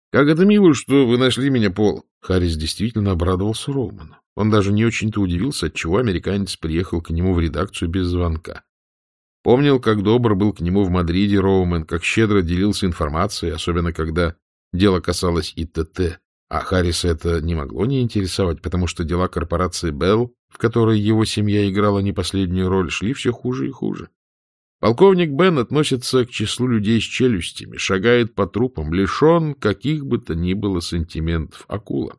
— Как это мило, что вы нашли меня, Пол. Харрис действительно обрадовался Роуману. Он даже не очень-то удивился, отчего американец приехал к нему в редакцию без звонка. Помнил, как добр был к нему в Мадриде Роуман, как щедро делился информацией, особенно когда дело касалось ИТТ. А Харриса это не могло не интересовать, потому что дела корпорации Белл, в которой его семья играла не последнюю роль, шли все хуже и хуже. Полковник Бен относится к числу людей с челюстями, шагает по трупам, лишен каких бы то ни было сантиментов. Акула.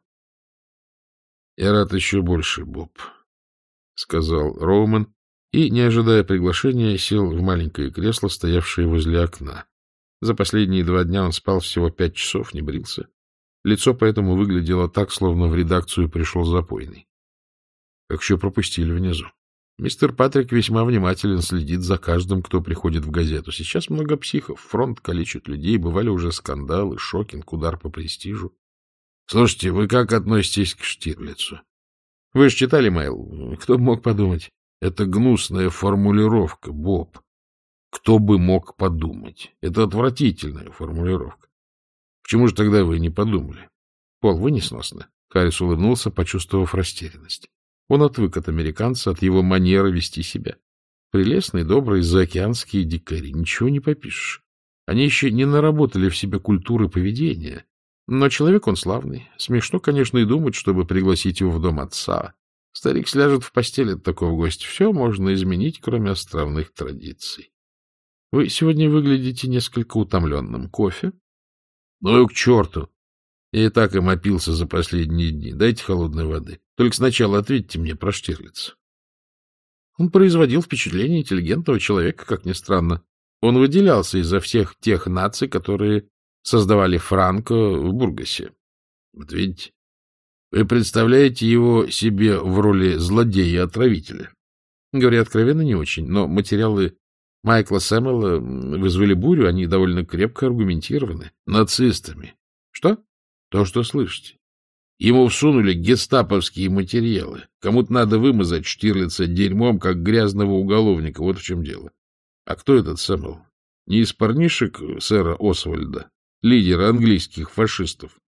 — Я рад еще больше, Боб, — сказал Роуман, и, не ожидая приглашения, сел в маленькое кресло, стоявшее возле окна. За последние 2 дня он спал всего 5 часов, не брился. Лицо поэтому выглядело так, словно в редакцию пришел запойный. Как еще пропустили внизу. Мистер Патрик весьма внимателен, следит за каждым, кто приходит в газету. Сейчас много психов, фронт калечит людей, бывали уже скандалы, шокинг, удар по престижу. Слушайте, вы как относитесь к Штирлицу? Вы же читали мейл. Кто бы мог подумать? Это гнусная формулировка, Боб. Кто бы мог подумать? Это отвратительная формулировка. Почему же тогда вы не подумали? Пол, вы несносны. Харрис улыбнулся, почувствовав растерянность. Он отвык от американца, от его манеры вести себя. Прелестные, добрые, заокеанские дикари. Ничего не попишешь. Они еще не наработали в себе культуры поведения. Но человек он славный. Смешно, конечно, и думать, чтобы пригласить его в дом отца. Старик сляжет в постель от такого гостя. Все можно изменить, кроме островных традиций. Вы сегодня выглядите несколько утомленным. Кофе? Ну и к черту. Я и так им опился за последние дни. Дайте холодной воды. Только сначала ответьте мне про Штирлица. Он производил впечатление интеллигентного человека, как ни странно. Он выделялся изо всех тех наций, которые создавали Франко в Бургасе. Вот видите, вы представляете его себе в роли злодея-отравителя. Говоря откровенно, не очень, но материалы Майкла Сэмюэла вызвали бурю, они довольно крепко аргументированы. Нацистами. Что? То, что слышите. Ему всунули гестаповские материалы. Кому-то надо вымазать Штирлица дерьмом, как грязного уголовника. Вот в чем дело. А кто этот Сэмюэл? Не из парнишек сэра Освальда, лидера английских фашистов?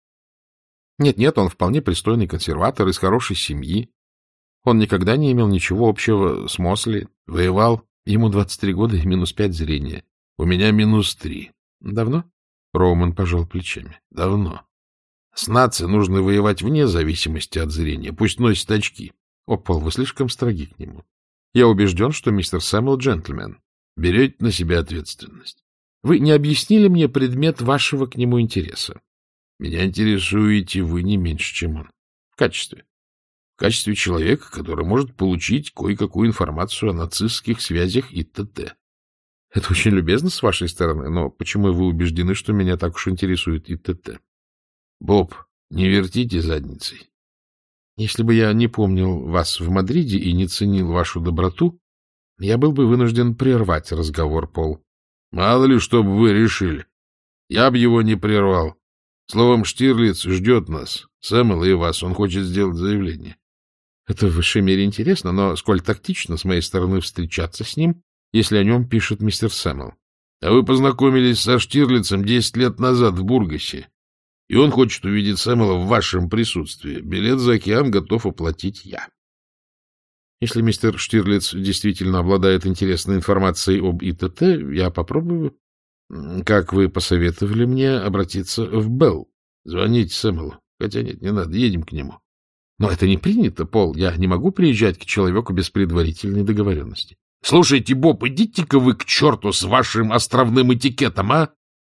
Нет, он вполне пристойный консерватор из хорошей семьи. Он никогда не имел ничего общего с Мосли. Воевал. Ему 23 года и -5 зрения. У меня -3. Давно? Роуман пожал плечами. Давно. С нацией нужно воевать вне зависимости от зрения. Пусть носит очки. О, Пол, вы слишком строги к нему. Я убежден, что мистер Сэмюэл джентльмен. Берете на себя ответственность. Вы не объяснили мне предмет вашего к нему интереса. Меня интересуете вы не меньше, чем он. В качестве человека, который может получить кое-какую информацию о нацистских связях и т.д. Это очень любезно с вашей стороны, но почему вы убеждены, что меня так уж интересует и т.д.? Боб, не вертите задницей. Если бы я не помнил вас в Мадриде и не ценил вашу доброту, я был бы вынужден прервать разговор, Пол. Мало ли, что бы вы решили. Я бы его не прервал. Словом, Штирлиц ждет нас, Сэмюэла и вас. Он хочет сделать заявление. Это в высшей мере интересно, но сколь тактично с моей стороны встречаться с ним, если о нем пишет мистер Сэмюэл. А вы познакомились со Штирлицем 10 лет назад в Бургасе, и он хочет увидеть Сэмюэла в вашем присутствии. Билет за океан готов оплатить я. Если мистер Штирлиц действительно обладает интересной информацией об ИТТ, я попробую, как вы посоветовали мне, обратиться в Белл. Звоните Сэмюэлу. Хотя нет, не надо, едем к нему. Но это не принято, Пол. Я не могу приезжать к человеку без предварительной договоренности. Слушайте, Боб, идите-ка вы к черту с вашим островным этикетом, а?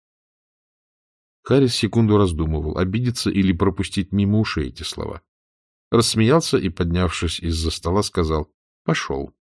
Харрис секунду раздумывал, обидеться или пропустить мимо ушей эти слова. Рассмеялся и, поднявшись из-за стола, сказал: — Пошел.